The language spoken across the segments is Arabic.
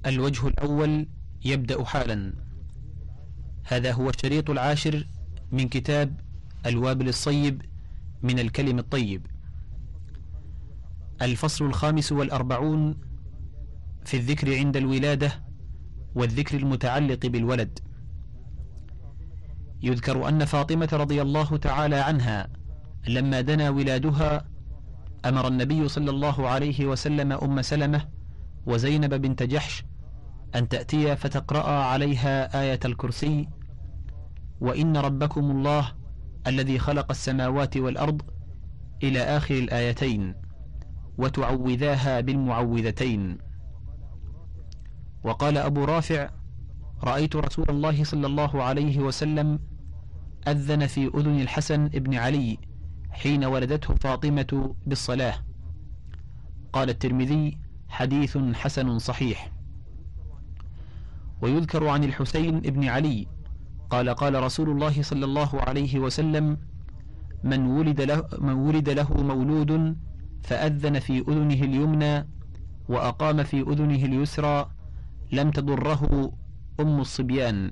الوجه الأول يبدأ حالا. هذا هو الشريط العاشر من كتاب الوابل الصيب من الكلم الطيب. الفصل 45 في الذكر عند الولادة والذكر المتعلق بالولد. يذكر أن فاطمة رضي الله تعالى عنها لما دنا ولادها أمر النبي صلى الله عليه وسلم أم سلمة وزينب بنت جحش أن تأتي فتقرأ عليها آية الكرسي: وإن ربكم الله الذي خلق السماوات والأرض إلى آخر الآيتين، وتعوذاها بالمعوذتين. وقال أبو رافع: رأيت رسول الله صلى الله عليه وسلم أذن في أذن الحسن بن علي حين ولدته فاطمة بالصلاة. قال الترمذي: حديث حسن صحيح. ويذكر عن الحسين بن علي قال: قال رسول الله صلى الله عليه وسلم: من ولد له مولود فأذن في أذنه اليمنى وأقام في أذنه اليسرى لم تضره أم الصبيان.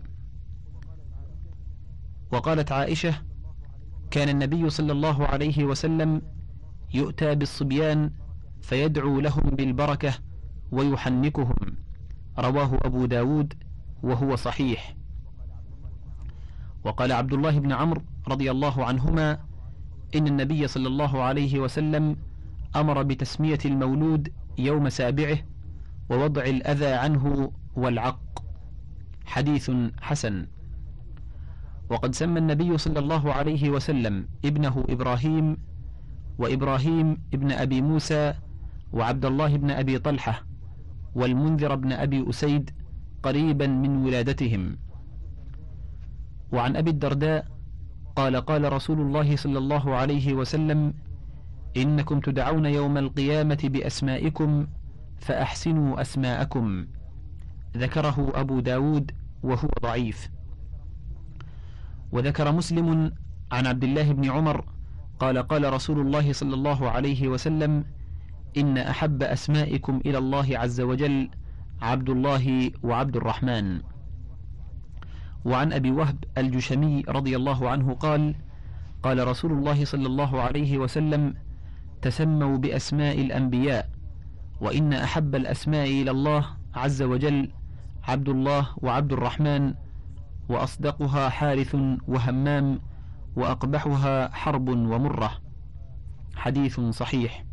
وقالت عائشة: كان النبي صلى الله عليه وسلم يؤتى بالصبيان فيدعو لهم بالبركة ويحنكهم. رواه أبو داود وهو صحيح. وقال عبد الله بن عمرو رضي الله عنهما: إن النبي صلى الله عليه وسلم أمر بتسمية المولود يوم سابعه ووضع الأذى عنه والعق. حديث حسن. وقد سمى النبي صلى الله عليه وسلم ابنه إبراهيم، وإبراهيم ابن أبي موسى، وعبد الله بن أبي طلحة، والمنذر بن أبي أسيد قريبا من ولادتهم. وعن أبي الدرداء قال: قال رسول الله صلى الله عليه وسلم: إنكم تدعون يوم القيامة بأسمائكم فأحسنوا أسماءكم. ذكره أبو داود وهو ضعيف. وذكر مسلم عن عبد الله بن عمر قال: قال رسول الله صلى الله عليه وسلم: إن أحب أسمائكم إلى الله عز وجل عبد الله وعبد الرحمن. وعن أبي وهب الجشمي رضي الله عنه قال: قال رسول الله صلى الله عليه وسلم: تسموا بأسماء الأنبياء، وإن أحب الأسماء إلى الله عز وجل عبد الله وعبد الرحمن، وأصدقها حارث وهمام، وأقبحها حرب ومرة. حديث صحيح.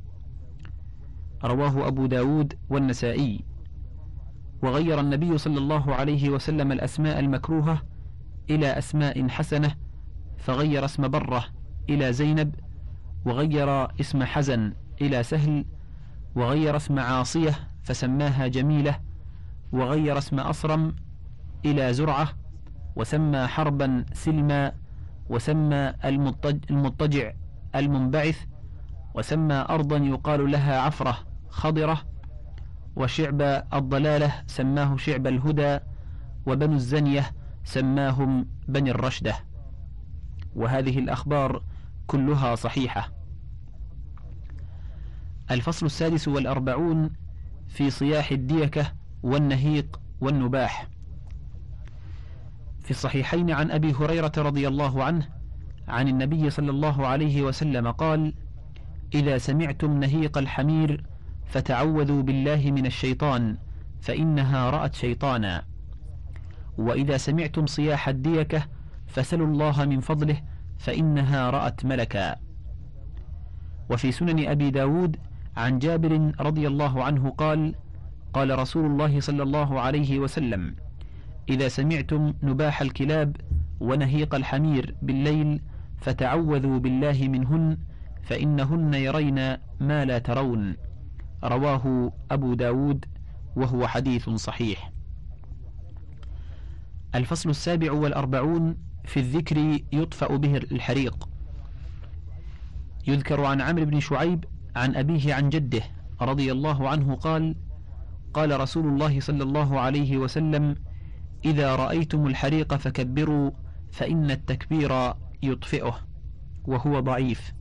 رواه أبو داود والنسائي. وغير النبي صلى الله عليه وسلم الأسماء المكروهة إلى أسماء حسنة، فغير اسم برة إلى زينب، وغير اسم حزن إلى سهل، وغير اسم عاصية فسماها جميلة، وغير اسم أصرم إلى زرعة، وسمى حربا سلما، وسمى المضطجع المنبعث، وسمى أرضا يقال لها عفرة خضرة، وشعب الضلالة سماه شعب الهدى، وبنو الزنية سماهم بني الرشدة. وهذه الأخبار كلها صحيحة. الفصل 46 في صياح الديكة والنهيق والنباح. في الصحيحين عن أبي هريرة رضي الله عنه عن النبي صلى الله عليه وسلم قال: إذا سمعتم نهيق الحمير فتعوذوا بالله من الشيطان فإنها رأت شيطانا. وإذا سمعتم صياح الديكة فسلوا الله من فضله فإنها رأت ملكا. وفي سنن أبي داود عن جابر رضي الله عنه قال: قال رسول الله صلى الله عليه وسلم: إذا سمعتم نباح الكلاب ونهيق الحمير بالليل فتعوذوا بالله منهن فإنهن يرين ما لا ترون. رواه أبو داود وهو حديث صحيح. الفصل 47 في الذكر يطفأ به الحريق. يذكر عن عمرو بن شعيب عن أبيه عن جده رضي الله عنه قال: قال رسول الله صلى الله عليه وسلم: إذا رأيتم الحريق فكبروا فإن التكبير يطفئه. وهو ضعيف.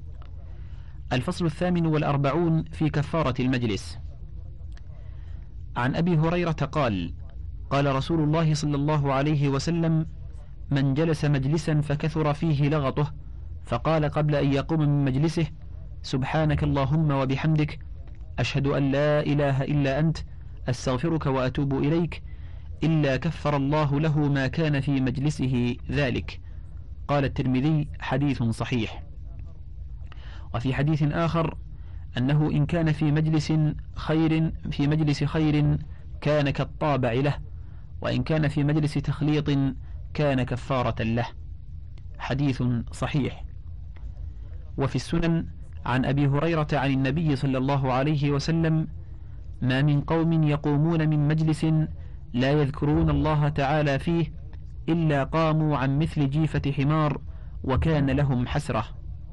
الفصل 48 في كفارة المجلس. عن أبي هريرة قال: قال رسول الله صلى الله عليه وسلم: من جلس مجلسا فكثر فيه لغطه فقال قبل أن يقوم من مجلسه: سبحانك اللهم وبحمدك، أشهد أن لا إله إلا أنت، أستغفرك وأتوب إليك، إلا كفر الله له ما كان في مجلسه ذلك. قال الترمذي: حديث صحيح. وفي حديث آخر أنه إن كان في مجلس خير كان كالطابع له، وإن كان في مجلس تخليط كان كفارة له. حديث صحيح. وفي السنن عن أبي هريرة عن النبي صلى الله عليه وسلم: ما من قوم يقومون من مجلس لا يذكرون الله تعالى فيه إلا قاموا عن مثل جيفة حمار وكان لهم حسرة.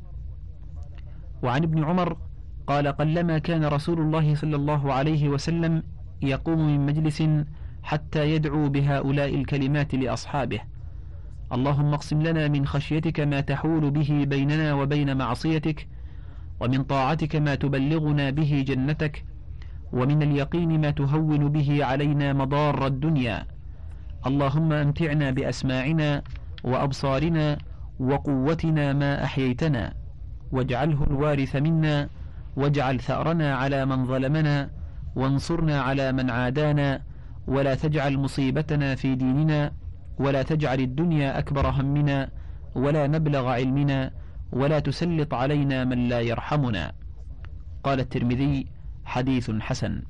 وعن ابن عمر قال: قلما كان رسول الله صلى الله عليه وسلم يقوم من مجلس حتى يدعو بهؤلاء الكلمات لأصحابه: اللهم اقسم لنا من خشيتك ما تحول به بيننا وبين معصيتك، ومن طاعتك ما تبلغنا به جنتك، ومن اليقين ما تهون به علينا مضار الدنيا، اللهم أمتعنا بأسماعنا وأبصارنا وقوتنا ما أحييتنا، واجعله الوارث منا، واجعل ثأرنا على من ظلمنا، وانصرنا على من عادانا، ولا تجعل مصيبتنا في ديننا، ولا تجعل الدنيا أكبر همنا، ولا مبلغ علمنا، ولا تسلط علينا من لا يرحمنا. قال الترمذي: حديث حسن.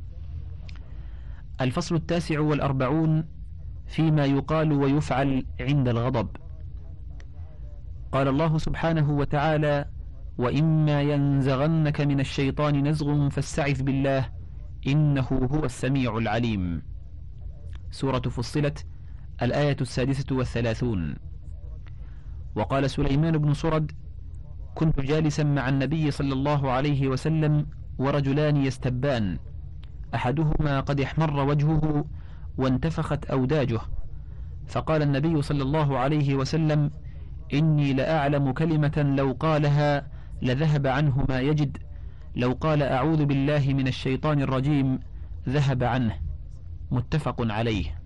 الفصل 49 فيما يقال ويفعل عند الغضب. قال الله سبحانه وتعالى: وإما ينزغنك من الشيطان نزغ فاستعذ بالله إنه هو السميع العليم. سورة فصلت، الآية 36. وقال سليمان بن سرد: كنت جالسا مع النبي صلى الله عليه وسلم ورجلان يستبان، أحدهما قد احمر وجهه وانتفخت أوداجه، فقال النبي صلى الله عليه وسلم: إني لأعلم كلمة لو قالها لذهب عنه ما يجد، لو قال أعوذ بالله من الشيطان الرجيم ذهب عنه. متفق عليه.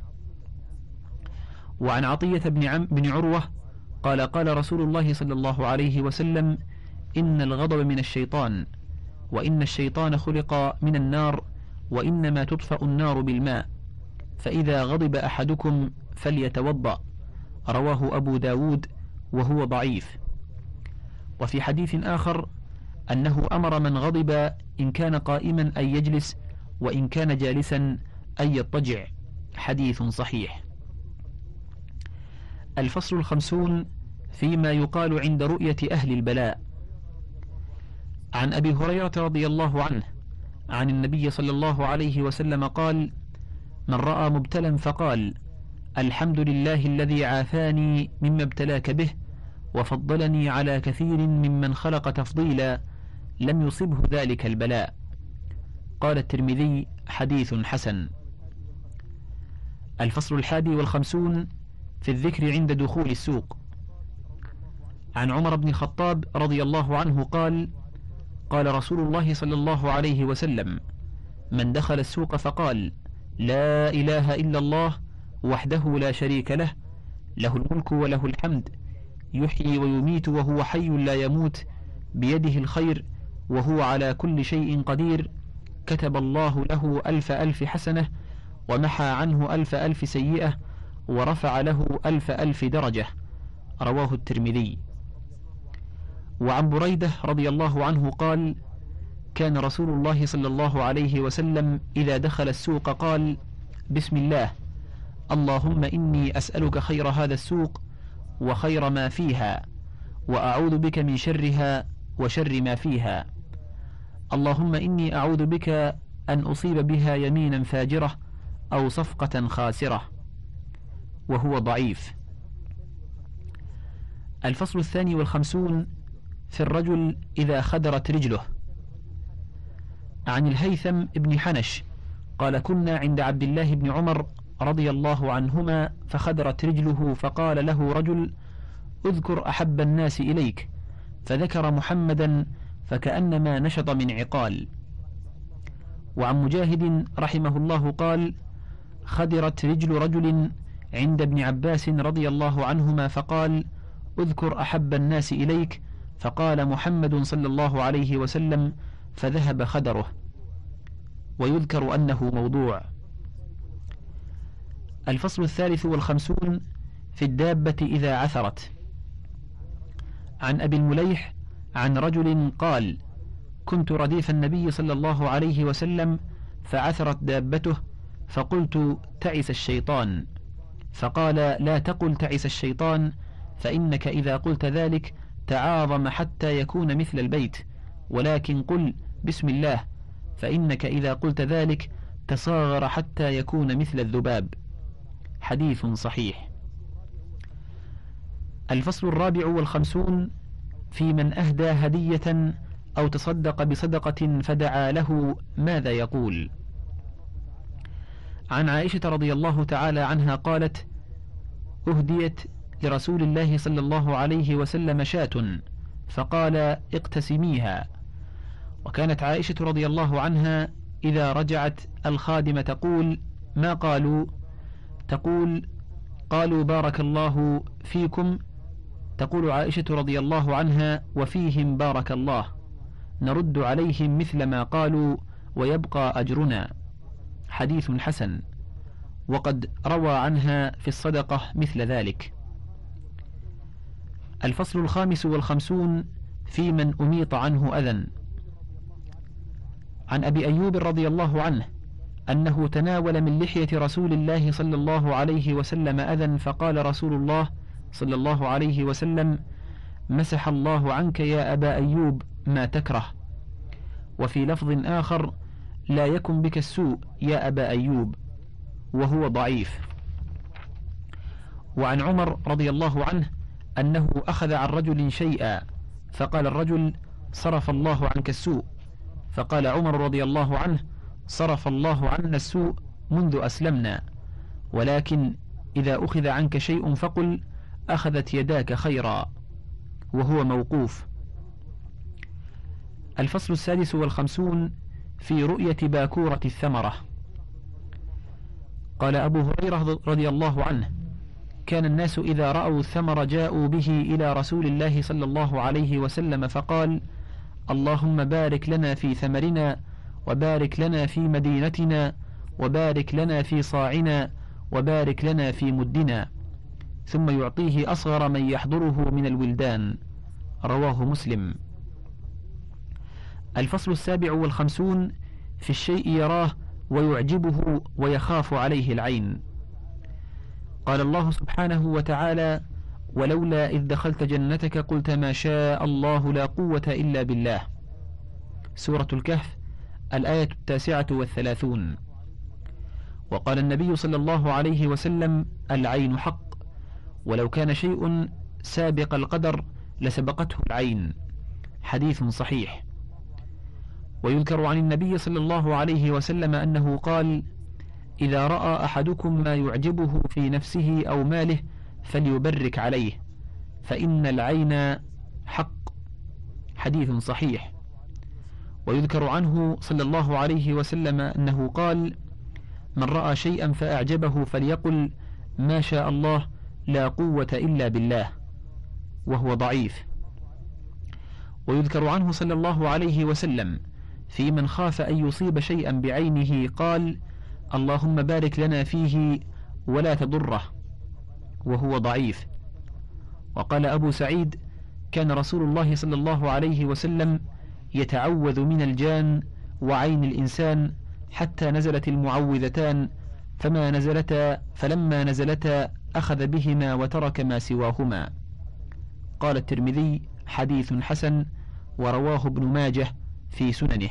وعن عطية بن عروة قال: قال رسول الله صلى الله عليه وسلم: إن الغضب من الشيطان، وإن الشيطان خلق من النار، وإنما تطفأ النار بالماء، فإذا غضب أحدكم فليتوضأ. رواه أبو داود وهو ضعيف. وفي حديث آخر أنه أمر من غضب إن كان قائما أن يجلس، وإن كان جالسا أن يضطجع. حديث صحيح. الفصل 50 فيما يقال عند رؤية أهل البلاء. عن أبي هريرة رضي الله عنه عن النبي صلى الله عليه وسلم قال: من رأى مبتلا فقال: الحمد لله الذي عافاني مما ابتلاك به وفضلني على كثير ممن خلق تفضيلا، لم يصبه ذلك البلاء. قال الترمذي: حديث حسن. الفصل 51 في الذكر عند دخول السوق. عن عمر بن الخطاب رضي الله عنه قال: قال رسول الله صلى الله عليه وسلم: من دخل السوق فقال: لا إله إلا الله وحده لا شريك له، له الملك وله الحمد، يحيي ويميت وهو حي لا يموت، بيده الخير وهو على كل شيء قدير، كتب الله له 1000 حسنة، ومحى عنه 1000 سيئة، ورفع له 1000 درجة. رواه الترمذي. وعن بريدة رضي الله عنه قال: كان رسول الله صلى الله عليه وسلم إذا دخل السوق قال: بسم الله، اللهم إني أسألك خير هذا السوق وخير ما فيها، وأعوذ بك من شرها وشر ما فيها، اللهم إني أعوذ بك أن أصيب بها يمينا فاجرة أو صفقة خاسرة. وهو ضعيف. الفصل 52 في الرجل إذا خدرت رجله. عن الهيثم بن حنش قال: كنا عند عبد الله بن عمر رضي الله عنهما فخدرت رجله، فقال له رجل: اذكر أحب الناس إليك، فذكر محمدا فكأنما نشط من عقال. وعن مجاهد رحمه الله قال: خدرت رجل رجل عند ابن عباس رضي الله عنهما فقال: اذكر أحب الناس إليك، فقال: محمد صلى الله عليه وسلم، فذهب خدره. ويذكر أنه موضوع. الفصل 53 في الدابة إذا عثرت. عن أبي المليح عن رجل قال: كنت رديف النبي صلى الله عليه وسلم فعثرت دابته، فقلت: تعس الشيطان. فقال: لا تقل تعس الشيطان، فإنك إذا قلت ذلك تعاظم حتى يكون مثل البيت، ولكن قل بسم الله، فإنك إذا قلت ذلك تصاغر حتى يكون مثل الذباب. حديث صحيح. الفصل 54 في من أهدى هدية أو تصدق بصدقة فدعا له ماذا يقول. عن عائشة رضي الله تعالى عنها قالت: أهديت لرسول الله صلى الله عليه وسلم شاة، فقال: اقتسميها. وكانت عائشة رضي الله عنها إذا رجعت الخادمة تقول: ما قالوا؟ تقول: قالوا بارك الله فيكم. تقول عائشة رضي الله عنها: وفيهم بارك الله، نرد عليهم مثل ما قالوا ويبقى أجرنا. حديث حسن، وقد روى عنها في الصدقة مثل ذلك. الفصل 55 في من أميط عنه أذى. عن أبي أيوب رضي الله عنه أنه تناول من لحية رسول الله صلى الله عليه وسلم أذى، فقال رسول الله صلى الله عليه وسلم: مسح الله عنك يا أبا أيوب ما تكره. وفي لفظ آخر: لا يكن بك السوء يا أبا أيوب، وهو ضعيف. وعن عمر رضي الله عنه أنه أخذ عن رجل شيئا، فقال الرجل: صرف الله عنك السوء. فقال عمر رضي الله عنه: صرف الله عنا السوء منذ أسلمنا، ولكن إذا أخذ عنك شيء فقل: أخذت يداك خيرا، وهو موقوف. الفصل 56 في رؤية باكورة الثمرة. قال أبو هريرة رضي الله عنه: كان الناس إذا رأوا الثمر جاءوا به إلى رسول الله صلى الله عليه وسلم فقال: اللهم بارك لنا في ثمرنا، وبارك لنا في مدينتنا، وبارك لنا في صاعنا، وبارك لنا في مدنا، ثم يعطيه أصغر من يحضره من الولدان. رواه مسلم. الفصل 57 في الشيء يراه ويعجبه ويخاف عليه العين. قال الله سبحانه وتعالى: ولولا إذ دخلت جنتك قلت ما شاء الله لا قوة إلا بالله. سورة الكهف الآية 39. وقال النبي صلى الله عليه وسلم: العين حق، ولو كان شيء سابق القدر لسبقته العين. حديث صحيح. ويذكر عن النبي صلى الله عليه وسلم أنه قال: إذا رأى أحدكم ما يعجبه في نفسه أو ماله فليبرك عليه، فإن العين حق. حديث صحيح. ويذكر عنه صلى الله عليه وسلم أنه قال: من رأى شيئا فأعجبه فليقل ما شاء الله لا قوة إلا بالله، وهو ضعيف. ويذكر عنه صلى الله عليه وسلم في من خاف أن يصيب شيئا بعينه قال: اللهم بارك لنا فيه ولا تضره، وهو ضعيف. وقال أبو سعيد: كان رسول الله صلى الله عليه وسلم يتعوذ من الجان وعين الإنسان حتى نزلت المعوذتان، فلما نزلتا أخذ بهما وترك ما سواهما. قال الترمذي: حديث حسن، ورواه ابن ماجه في سننه.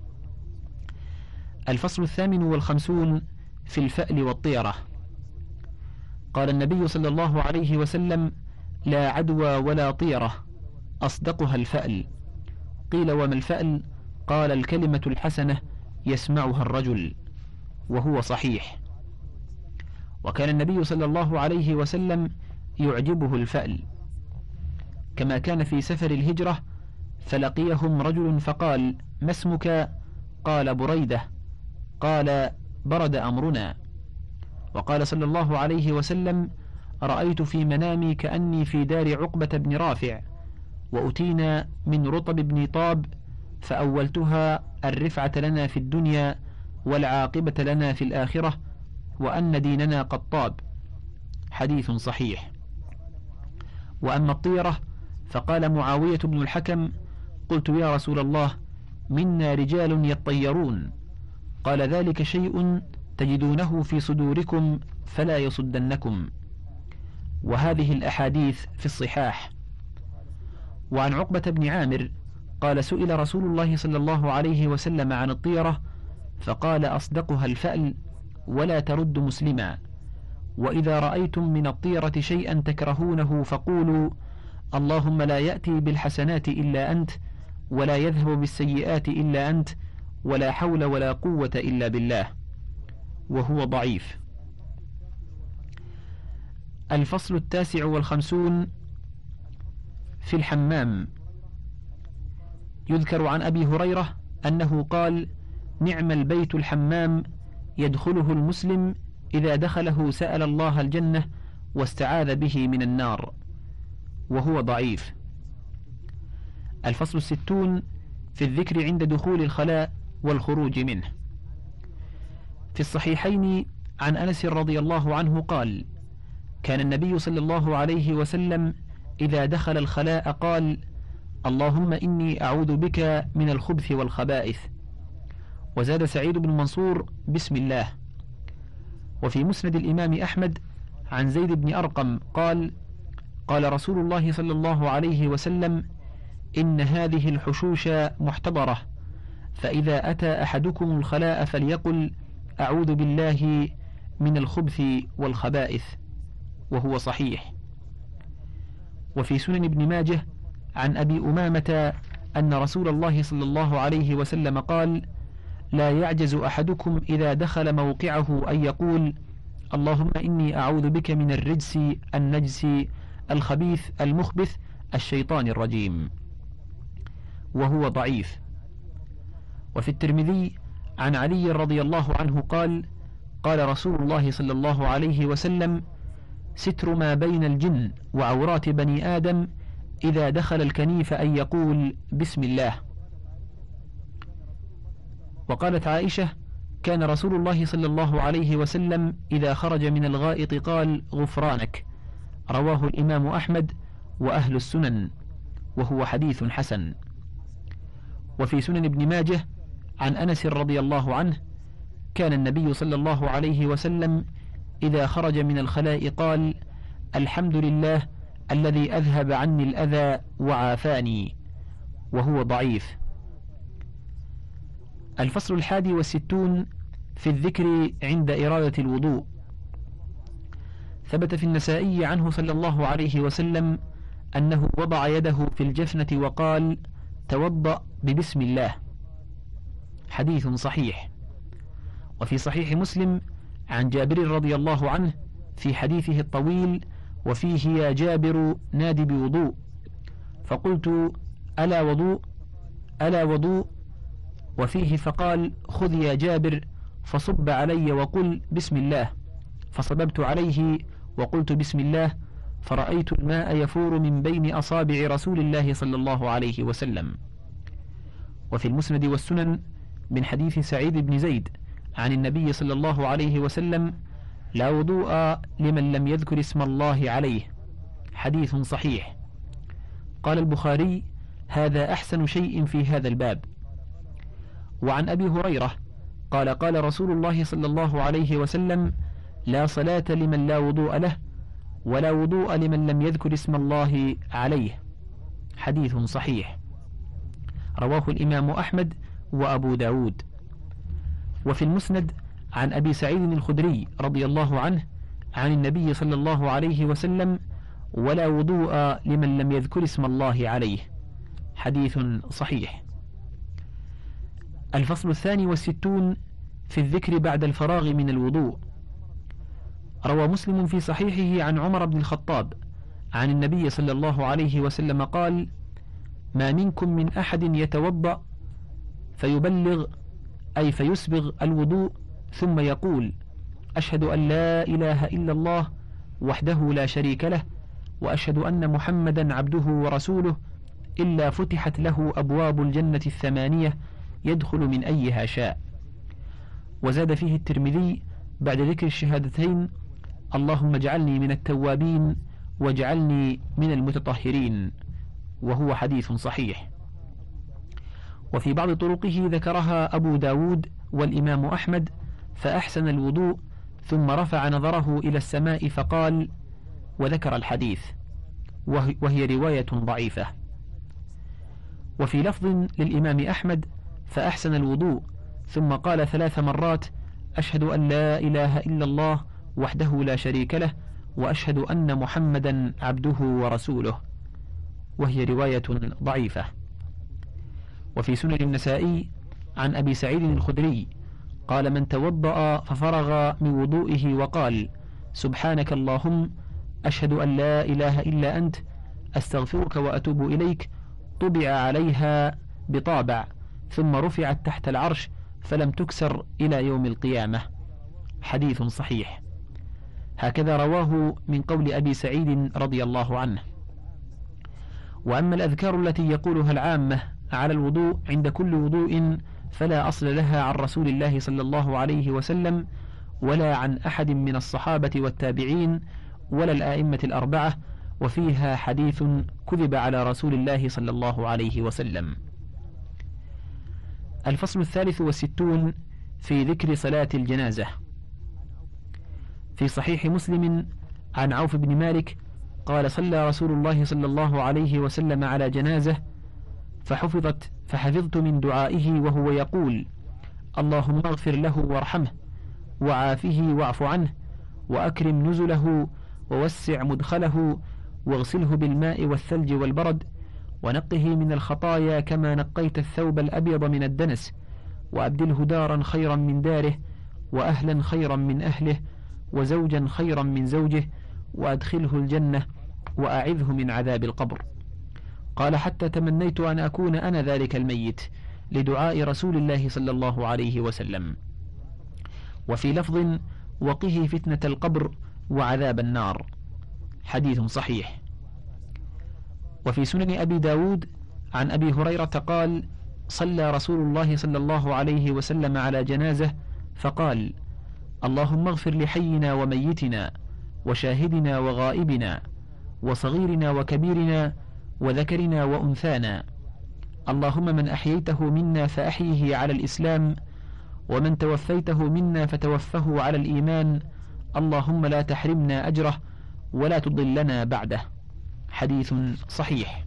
الفصل 58 في الفأل والطيرة. قال النبي صلى الله عليه وسلم: لا عدوى ولا طيرة، أصدقها الفأل. قيل: وما الفأل؟ قال: الكلمة الحسنة يسمعها الرجل، وهو صحيح. وكان النبي صلى الله عليه وسلم يعجبه الفأل، كما كان في سفر الهجرة فلقيهم رجل فقال: ما اسمك؟ قال: بريدة. قال: برد أمرنا. وقال صلى الله عليه وسلم: رأيت في منامي كأني في دار عقبة بن رافع، وأتينا من رطب بن طاب، فأولتها الرفعة لنا في الدنيا والعاقبة لنا في الآخرة، وأن ديننا قد طاب. حديث صحيح. وأما الطيرة فقال معاوية بن الحكم: قلت يا رسول الله، منا رجال يطيرون. قال: ذلك شيء تجدونه في صدوركم فلا يصدنكم. وهذه الأحاديث في الصحاح. وعن عقبة بن عامر قال: سئل رسول الله صلى الله عليه وسلم عن الطيرة فقال: أصدقها الفأل ولا ترد مسلما. وإذا رأيتم من الطيرة شيئا تكرهونه فقولوا: اللهم لا يأتي بالحسنات إلا أنت، ولا يذهب بالسيئات إلا أنت، ولا حول ولا قوة إلا بالله. وهو ضعيف. الفصل 59 في الحمام. يذكر عن أبي هريرة أنه قال: نعم البيت الحمام، يدخله المسلم إذا دخله سأل الله الجنة واستعاذ به من النار. وهو ضعيف. الفصل 60 في الذكر عند دخول الخلاء والخروج منه. في الصحيحين عن أنس رضي الله عنه قال: كان النبي صلى الله عليه وسلم إذا دخل الخلاء قال: اللهم إني أعوذ بك من الخبث والخبائث. وزاد سعيد بن منصور: بسم الله. وفي مسند الإمام أحمد عن زيد بن أرقم قال: قال رسول الله صلى الله عليه وسلم: إن هذه الحشوش محتضرة، فإذا أتى أحدكم الخلاء فليقل: أعوذ بالله من الخبث والخبائث. وهو صحيح. وفي سنن ابن ماجه عن أبي أمامة أن رسول الله صلى الله عليه وسلم قال: لا يعجز أحدكم إذا دخل موقعه أن يقول: اللهم إني أعوذ بك من الرجس النجس الخبيث المخبث الشيطان الرجيم. وهو ضعيف. وفي الترمذي عن علي رضي الله عنه قال: قال رسول الله صلى الله عليه وسلم: ستر ما بين الجن وعورات بني آدم إذا دخل الكنيف أن يقول: بسم الله. وقالت عائشة: كان رسول الله صلى الله عليه وسلم إذا خرج من الغائط قال: غفرانك. رواه الإمام أحمد وأهل السنن، وهو حديث حسن. وفي سنن ابن ماجه عن أنس رضي الله عنه: كان النبي صلى الله عليه وسلم إذا خرج من الخلاء قال: الحمد لله الذي أذهب عني الأذى وعافاني. وهو ضعيف. الفصل 61 في الذكر عند إرادة الوضوء. ثبت في النسائي عنه صلى الله عليه وسلم أنه وضع يده في الجفنة وقال: توضأ ببسم الله. حديث صحيح. وفي صحيح مسلم عن جابر رضي الله عنه في حديثه الطويل: وفيه يا جابر نادي بوضوء. فقلت: ألا وضوء ألا وضوء؟ وفيه فقال: خذ يا جابر فصب علي وقل بسم الله. فصببت عليه وقلت بسم الله، فرأيت الماء يفور من بين أصابع رسول الله صلى الله عليه وسلم. وفي المسند والسنن من حديث سعيد بن زيد عن النبي صلى الله عليه وسلم: لا وضوء لمن لم يذكر اسم الله عليه. حديث صحيح. قال البخاري: هذا أحسن شيء في هذا الباب. وعن أبي هريرة قال: قال رسول الله صلى الله عليه وسلم: لا صلاة لمن لا وضوء له، ولا وضوء لمن لم يذكر اسم الله عليه. حديث صحيح. رواه الإمام أحمد وأبو داود. وفي المسند عن أبي سعيد الخدري رضي الله عنه عن النبي صلى الله عليه وسلم: ولا وضوء لمن لم يذكر اسم الله عليه. حديث صحيح. الفصل 62 في الذكر بعد الفراغ من الوضوء. روى مسلم في صحيحه عن عمر بن الخطاب عن النبي صلى الله عليه وسلم قال: ما منكم من أحد يتوضأ فيبلغ أي فيسبغ الوضوء ثم يقول: أشهد أن لا إله إلا الله وحده لا شريك له وأشهد أن محمدا عبده ورسوله، إلا فتحت له أبواب الجنة 8 يدخل من أيها شاء. وزاد فيه الترمذي بعد ذكر الشهادتين: اللهم اجعلني من التوابين واجعلني من المتطهرين، وهو حديث صحيح. وفي بعض طرقه ذكرها أبو داود والإمام أحمد: فأحسن الوضوء ثم رفع نظره إلى السماء فقال، وذكر الحديث، وهي رواية ضعيفة. وفي لفظ للإمام أحمد: فأحسن الوضوء ثم قال 3 مرات: أشهد أن لا إله إلا الله وحده لا شريك له وأشهد أن محمدا عبده ورسوله، وهي رواية ضعيفة. وفي سنن النسائي عن أبي سعيد الخدري قال: من توضأ ففرغ من وضوئه وقال: سبحانك اللهم أشهد أن لا إله إلا أنت أستغفرك وأتوب إليك، طبع عليها بطابع ثم رفعت تحت العرش فلم تكسر إلى يوم القيامة. حديث صحيح. هكذا رواه من قول أبي سعيد رضي الله عنه. وأما الأذكار التي يقولها العامة على الوضوء عند كل وضوء فلا أصل لها عن رسول الله صلى الله عليه وسلم ولا عن أحد من الصحابة والتابعين ولا الآئمة 4، وفيها حديث كذب على رسول الله صلى الله عليه وسلم. الفصل 63 في ذكر صلاة الجنازة. في صحيح مسلم عن عوف بن مالك قال: صلى رسول الله صلى الله عليه وسلم على جنازة فحفظت من دعائه وهو يقول: اللهم اغفر له وارحمه وعافه واعف عنه وأكرم نزله ووسع مدخله واغسله بالماء والثلج والبرد ونقه من الخطايا كما نقيت الثوب الأبيض من الدنس، وأبدله دارا خيرا من داره وأهلا خيرا من أهله وزوجا خيرا من زوجه وأدخله الجنة وأعذه من عذاب القبر. قال: حتى تمنيت أن أكون أنا ذلك الميت لدعاء رسول الله صلى الله عليه وسلم. وفي لفظ: وقه فتنة القبر وعذاب النار. حديث صحيح. وفي سنن أبي داود عن أبي هريرة قال: صلى رسول الله صلى الله عليه وسلم على جنازة فقال: اللهم اغفر لحينا وميتنا وشاهدنا وغائبنا وصغيرنا وكبيرنا وذكرنا وأنثانا، اللهم من أحييته منا فأحيه على الإسلام ومن توفيته منا فتوفه على الإيمان، اللهم لا تحرمنا أجره ولا تضلنا بعده. حديث صحيح.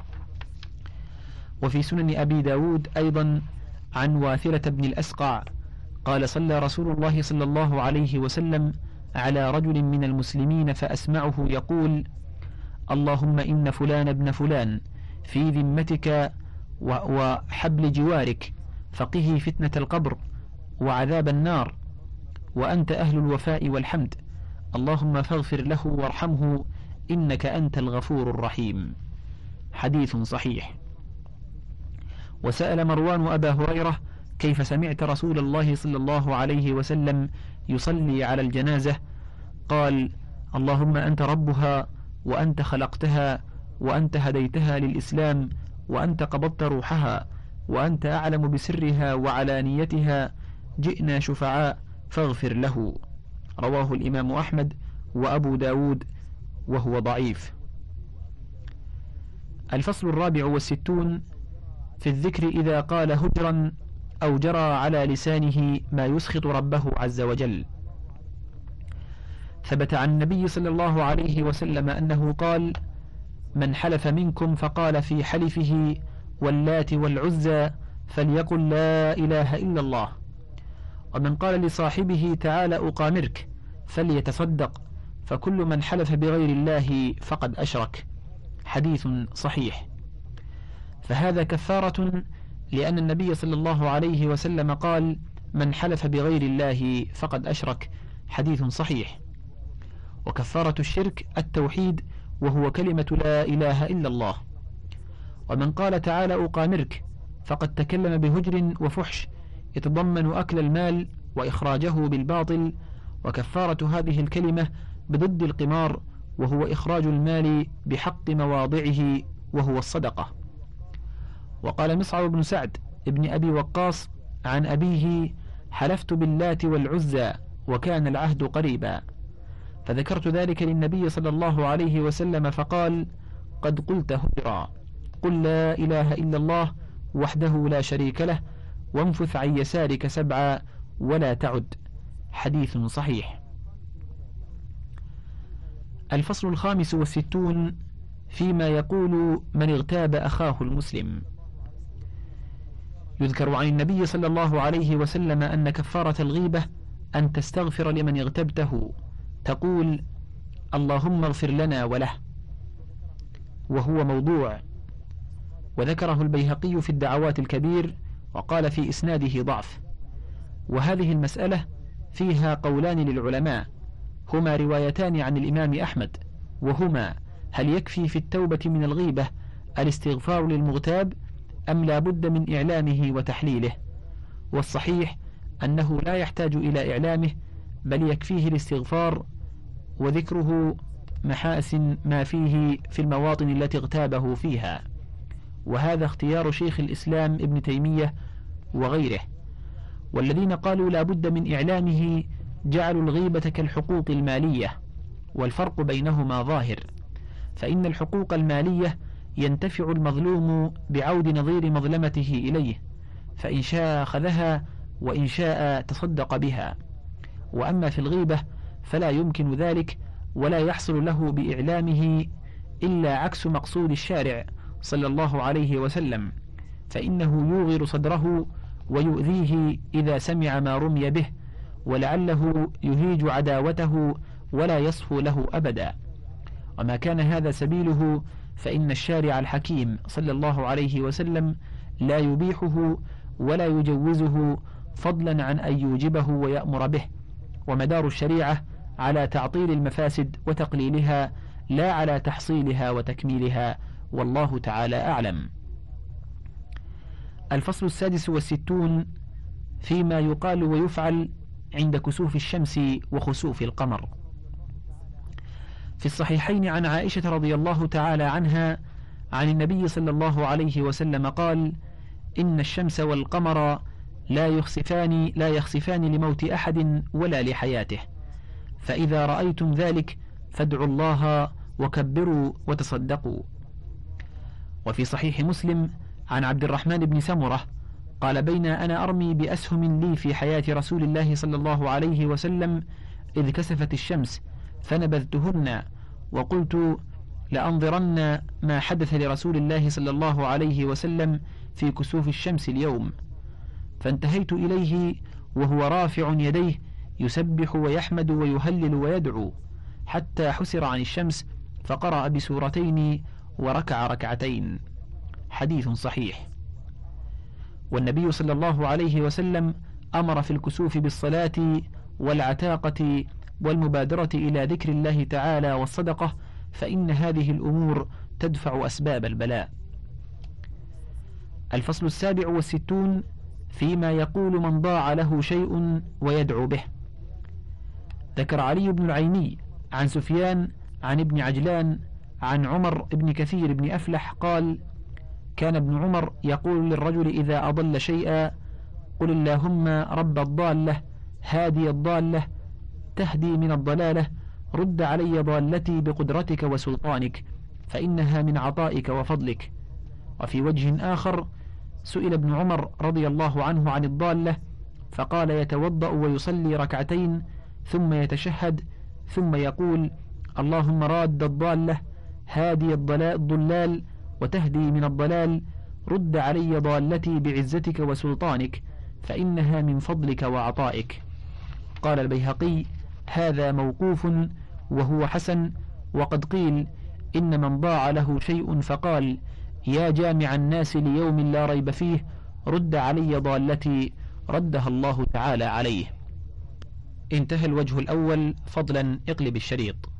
وفي سنن أبي داود أيضا عن واثرة بن الأسقع قال: صلى رسول الله صلى الله عليه وسلم على رجل من المسلمين فأسمعه يقول: اللهم إن فلان ابن فلان في ذمتك وحبل جوارك، فقه فتنة القبر وعذاب النار، وأنت أهل الوفاء والحمد، اللهم فاغفر له وارحمه إنك أنت الغفور الرحيم. حديث صحيح. وسأل مروان أبا هريرة: كيف سمعت رسول الله صلى الله عليه وسلم يصلي على الجنازة؟ قال: اللهم أنت ربها وأنت خلقتها وأنت هديتها للإسلام وأنت قبضت روحها وأنت أعلم بسرها وعلانيتها، جئنا شفعاء فاغفر له. رواه الإمام أحمد وأبو داود وهو ضعيف. الفصل 64 في الذكر إذا قال هجرا أو جرى على لسانه ما يسخط ربه عز وجل. ثبت عن النبي صلى الله عليه وسلم أنه قال: من حلف منكم فقال في حلفه واللات والعزى فليقل لا إله إلا الله، ومن قال لصاحبه تعالى أقامرك فليتصدق، فكل من حلف بغير الله فقد أشرك. حديث صحيح. فهذا كفارة، لأن النبي صلى الله عليه وسلم قال: من حلف بغير الله فقد أشرك. حديث صحيح. وكفارة الشرك التوحيد، وهو كلمة لا إله إلا الله. ومن قال تعالى أقامرك فقد تكلم بهجر وفحش يتضمن أكل المال وإخراجه بالباطل، وكفارة هذه الكلمة بضد القمار، وهو إخراج المال بحق مواضعه وهو الصدقة. وقال مصعب بن سعد ابن أبي وقاص عن أبيه: حلفت باللات والعزى وكان العهد قريبا، فذكرت ذلك للنبي صلى الله عليه وسلم فقال: قد قلت هجرا، قل لا إله إلا الله وحده لا شريك له، وانفث عن يسارك 7 ولا تعد. حديث صحيح. الفصل 65 فيما يقول من اغتاب أخاه المسلم. يذكر عن النبي صلى الله عليه وسلم أن كفارة الغيبة أن تستغفر لمن اغتبته، تقول: اللهم اغفر لنا وله، وهو موضوع، وذكره البيهقي في الدعوات الكبير، وقال في إسناده ضعف. وهذه المسألة فيها قولان للعلماء، هما روايتان عن الإمام أحمد، وهما: هل يكفي في التوبة من الغيبة الاستغفار للمغتاب أم لا بد من إعلامه وتحليله؟ والصحيح أنه لا يحتاج إلى إعلامه، بل يكفيه الاستغفار وذكره محاسن ما فيه في المواطن التي اغتابه فيها، وهذا اختيار شيخ الإسلام ابن تيمية وغيره. والذين قالوا لا بد من إعلامه جعلوا الغيبة كالحقوق المالية، والفرق بينهما ظاهر، فإن الحقوق المالية ينتفع المظلوم بعود نظير مظلمته إليه، فإن شاء أخذها وإن شاء تصدق بها. وأما في الغيبة فلا يمكن ذلك، ولا يحصل له بإعلامه إلا عكس مقصود الشارع صلى الله عليه وسلم، فإنه يوغر صدره ويؤذيه إذا سمع ما رمي به، ولعله يهيج عداوته ولا يصفو له أبدا. وما كان هذا سبيله فإن الشارع الحكيم صلى الله عليه وسلم لا يبيحه ولا يجوزه، فضلا عن أن يوجبه ويأمر به. ومدار الشريعة على تعطيل المفاسد وتقليلها، لا على تحصيلها وتكميلها، والله تعالى أعلم. الفصل 66 فيما يقال ويفعل عند كسوف الشمس وخسوف القمر. في الصحيحين عن عائشة رضي الله تعالى عنها عن النبي صلى الله عليه وسلم قال: إن الشمس والقمر لا يخسفان لموت أحد ولا لحياته، فإذا رأيتم ذلك فادعوا الله وكبروا وتصدقوا. وفي صحيح مسلم عن عبد الرحمن بن سمرة قال: بين أنا أرمي بأسهم لي في حياة رسول الله صلى الله عليه وسلم إذ كسفت الشمس فنبذتهن، وقلت: لأنظرن ما حدث لرسول الله صلى الله عليه وسلم في كسوف الشمس اليوم، فانتهيت إليه وهو رافع يديه يسبح ويحمد ويهلل ويدعو، حتى حسر عن الشمس فقرأ بسورتين وركع ركعتين. حديث صحيح. والنبي صلى الله عليه وسلم أمر في الكسوف بالصلاة والعتاقة والمبادرة إلى ذكر الله تعالى والصدقة، فإن هذه الأمور تدفع أسباب البلاء. الفصل 67 فيما يقول من ضاع له شيء ويدعو به. ذكر علي بن العيني عن سفيان عن ابن عجلان عن عمر بن كثير بن أفلح قال: كان ابن عمر يقول للرجل إذا أضل شيئا: قل اللهم رب الضالة هادي الضالة تهدي من الضلالة رد علي ضالتي بقدرتك وسلطانك، فإنها من عطائك وفضلك. وفي وجه آخر سئل ابن عمر رضي الله عنه عن الضالة فقال: يتوضأ ويصلي ركعتين ثم يتشهد ثم يقول: اللهم راد الضالة هادي الضلال وتهدي من الضلال رد علي ضالتي بعزتك وسلطانك، فإنها من فضلك وعطائك. قال البيهقي: هذا موقوف وهو حسن. وقد قيل: إن من ضاع له شيء فقال: يا جامع الناس ليوم لا ريب فيه رد علي ضالتي ردها الله تعالى عليه. انتهى الوجه الأول. فضلا اقلب الشريط.